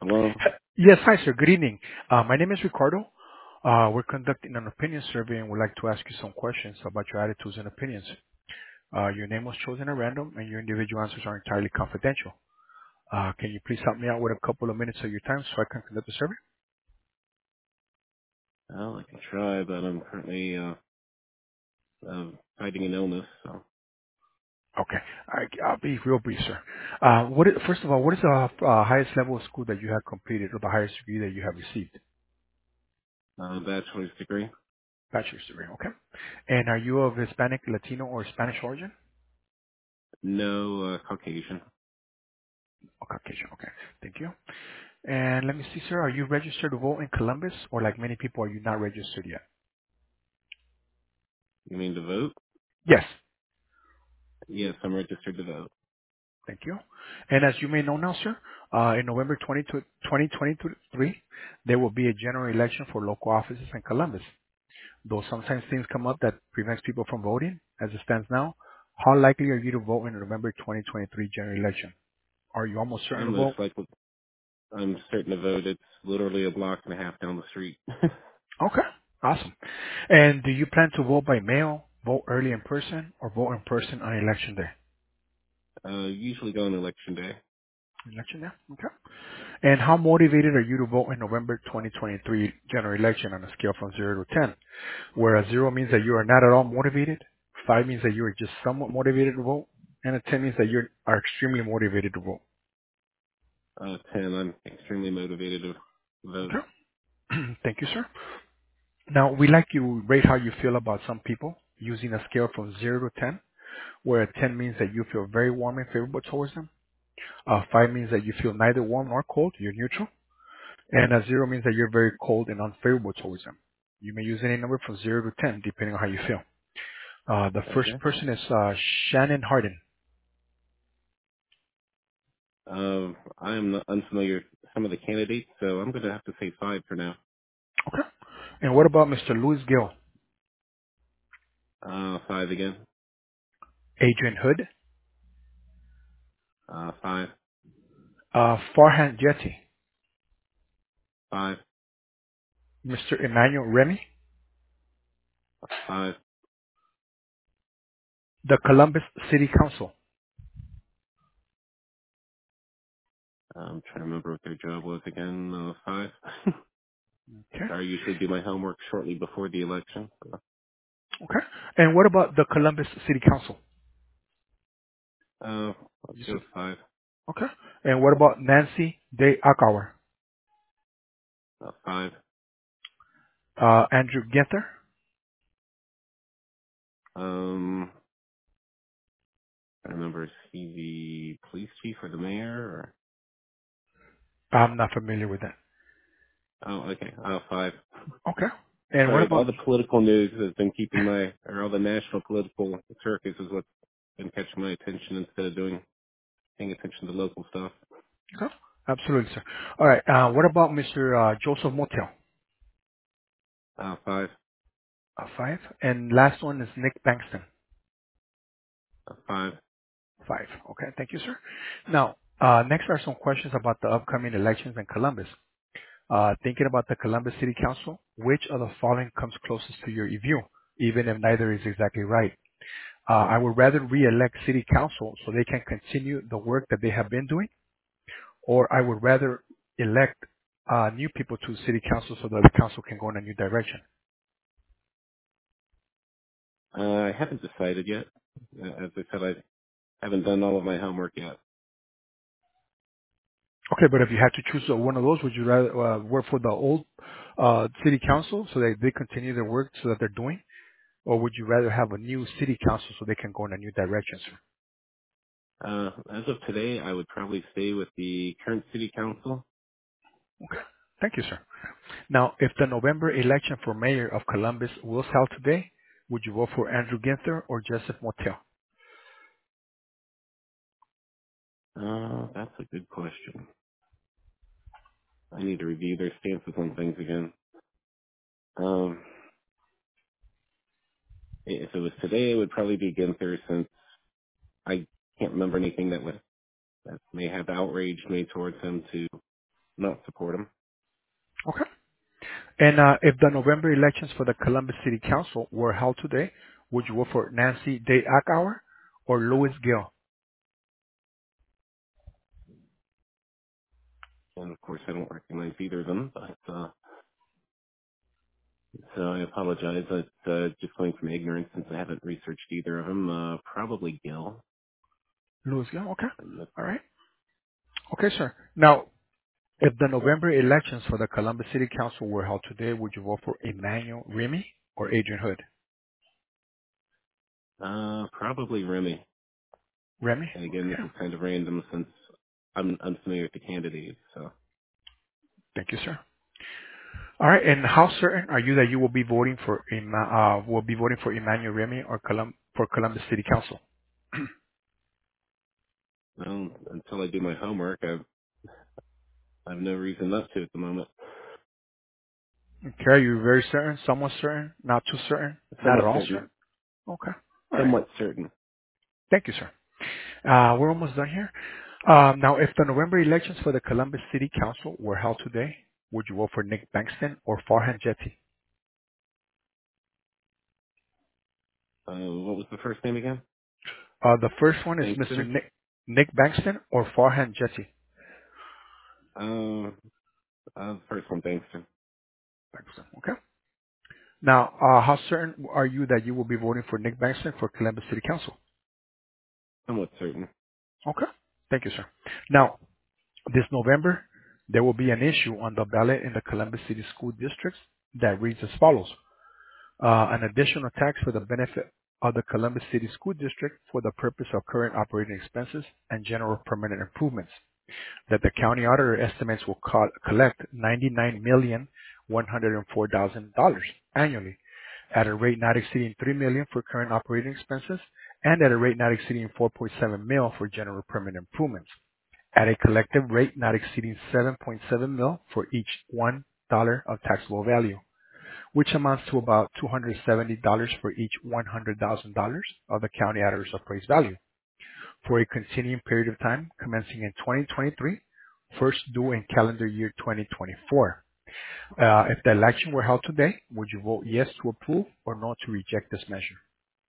Hello? Yes, hi, sir. Good evening. My name is Ricardo. We're conducting an opinion survey and would like to ask you some questions about your attitudes and opinions. Your name was chosen at random and your individual answers are entirely confidential. Can you please help me out with a couple of minutes of your time so I can conduct the survey? Well, I can try, but I'm currently fighting an illness, so Okay. I'll be real brief, sir. First of all, what is the highest level of school that you have completed or the highest degree that you have received? bachelor's degree. Bachelor's degree, okay. And are you of Hispanic, Latino, or Spanish origin? No, Caucasian. Oh, Caucasian, okay. Thank you. And let me see, sir, are you registered to vote in Columbus, or like many people, are you not registered yet? You mean to vote? Yes. Yes, I'm registered to vote. Thank you. And as you may know now, sir, in November 2023, there will be a general election for local offices in Columbus. Though sometimes things come up that prevents people from voting, as it stands now, how likely are you to vote in the November 2023 general election? Are you almost certain I'm to most vote? likely, I'm certain to vote. It's literally a block and a half down the street. Okay, awesome. And do you plan to vote by mail, vote early in person, or vote in person on election day? Usually go on election day. Election day, okay. And how motivated are you to vote in November 2023 general election on a scale from 0 to 10? Where a 0 means that you are not at all motivated, 5 means that you are just somewhat motivated to vote, and a 10 means that you are extremely motivated to vote. 10, I'm extremely motivated to vote. Okay. Thank you, sir. Now, we like you to rate how you feel about some people using a scale from 0 to 10, where a 10 means that you feel very warm and favorable towards them. 5 means that you feel neither warm nor cold, you're neutral. And a 0 means that you're very cold and unfavorable towards them. You may use any number from 0 to 10, depending on how you feel. The first Okay. person is Shannon Harden. I am not unfamiliar with some of the candidates, so I'm going to have to say 5 for now. Okay. And what about Mr. Louis Gill, 5 again. Adrian Hood, 5, Farhan Jetty, 5, Mr. Emmanuel Remy, 5. the Columbus City Council? I'm trying to remember what their job was again. 5. Okay. I usually do my homework shortly before the election. Okay. And what about the Columbus City Council? Let's You go said, with 5. okay. And what about Nancy Day Akauer, 5. Andrew Ginther? I remember, is he the police chief or the mayor? I'm not familiar with that. Or okay, 5. Okay. And what Sorry, all about, the political news has been keeping or all the national political circus is what's been catching my attention instead of paying attention to local stuff. okay. Absolutely, sir. All right. What about Mr. Joseph Motel? 5. 5. And last one is Nick Bankston. 5. 5. Okay. Thank you, sir. Now, next are some questions about the upcoming elections in Columbus. Thinking about the Columbus City Council, which of the following comes closest to your view, even if neither is exactly right? I would rather re-elect City Council so they can continue the work that they have been doing, or I would rather elect new people to City Council so that the council can go in a new direction. I haven't decided yet. As I said, I haven't done all of my homework yet. Okay, but if you had to choose one of those, would you rather work for the old City Council so that they continue their work so that they're doing, or would you rather have a new City Council so they can go in a new direction, sir? As of today, I would probably stay with the current city council. Okay. Thank you, sir. Now, if the November election for mayor of Columbus was held today, would you vote for Andrew Ginther or Joseph Motel? That's a good question. I need to review their stances on things again. Um, if it was today, it would probably be Ginther, since I can't remember anything that may have outrage made towards him to not support him. Okay. And if the November elections for the Columbus City Council were held today, would you vote for Nancy Day Ackauer or Louis Gill? And of course, I don't recognize either of them, but so I apologize. It's just going from ignorance since I haven't researched either of them. Probably Gil. Louis Gill, okay. And All right. Okay, sir. Now, if the November elections for the Columbus City Council were held today, would you vote for Emmanuel Remy or Adrian Hood? probably Remy. Remy? And again, this Okay. is kind of random since I'm unfamiliar with the candidates. So Thank you, sir. All right. And how certain are you that you will be voting for Emmanuel Remy or for Columbus City Council? well, until I do my homework, I have no reason not to at the moment. Okay. Are you very certain? Somewhat certain? Not too certain? Not at Somewhat all certain. certain? Okay. All right. Somewhat certain. Thank you, sir. We're almost done here. Now, if the November elections for the Columbus City Council were held today, would you vote for Nick Bankston or Farhan Jetty? What was the first name again? The first one is Mr. Bankston? Nick Bankston or Farhan Jetty. Uh, first one, Bankston. Bankston. Okay. Now, how certain are you that you will be voting for Nick Bankston for Columbus City Council? Somewhat certain. Okay. Thank you, sir. Now, this November, there will be an issue on the ballot in the Columbus City School Districts that reads as follows. An additional tax for the benefit of the Columbus City School District for the purpose of current operating expenses and general permanent improvements that the county auditor estimates will collect $99,104,000 annually at a rate not exceeding $3 million for current operating expenses and at a rate not exceeding $4.7 million for general permanent improvements at a collective rate not exceeding $7.7 million for each $1 of taxable value, which amounts to about $270 for each $100,000 of the county auditor's appraised value for a continuing period of time commencing in 2023, first due in calendar year 2024. If the election were held today, would you vote yes to approve or no to reject this measure?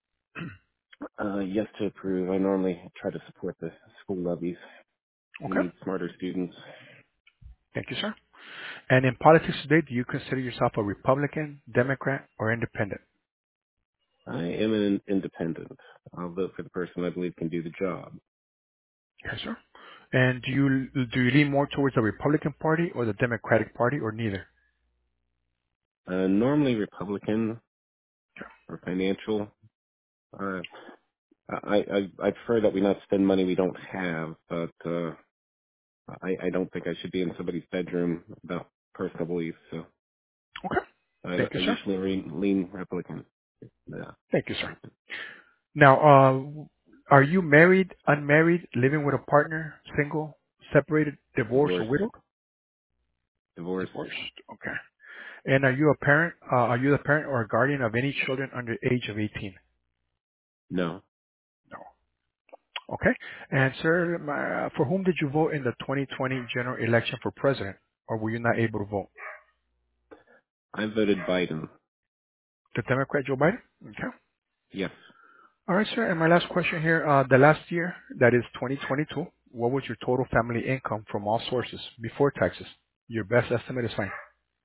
Yes to approve. I normally try to support the school levies. We Okay. need smarter students. Thank you, sir. And in politics today, do you consider yourself a Republican, Democrat, or independent? I am an independent. I'll vote for the person I believe can do the job. Yes, sir. And do you lean more towards the Republican Party or the Democratic Party or neither? Normally Republican or financial. Uh, I prefer that we not spend money we don't have, but I don't think I should be in somebody's bedroom about personal beliefs. So Okay. Thank I you, sir. usually lean Republican. Yeah, Thank you, sir. Now, are you married, unmarried, living with a partner, single, separated, divorced, or divorced, widowed? divorced. Divorced. Okay. And are you a parent? Are you the parent or a guardian of any children under the age of 18? No, No. Okay. And sir, for whom did you vote in the 2020 general election for president, or were you not able to vote? I voted Biden. The Democrat Joe Biden. Okay. Yes. All right, sir. And my last question here: the last year, that is 2022, what was your total family income from all sources before taxes? Your best estimate is fine.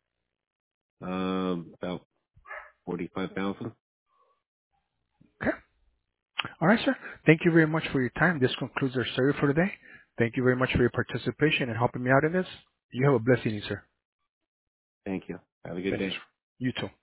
About 45,000. Okay. All right, sir. Thank you very much for your time. This concludes our survey for today. Thank you very much for your participation and helping me out in this. You have a blessed evening, sir. Thank you. Have a good Thank you, day. sir. You too.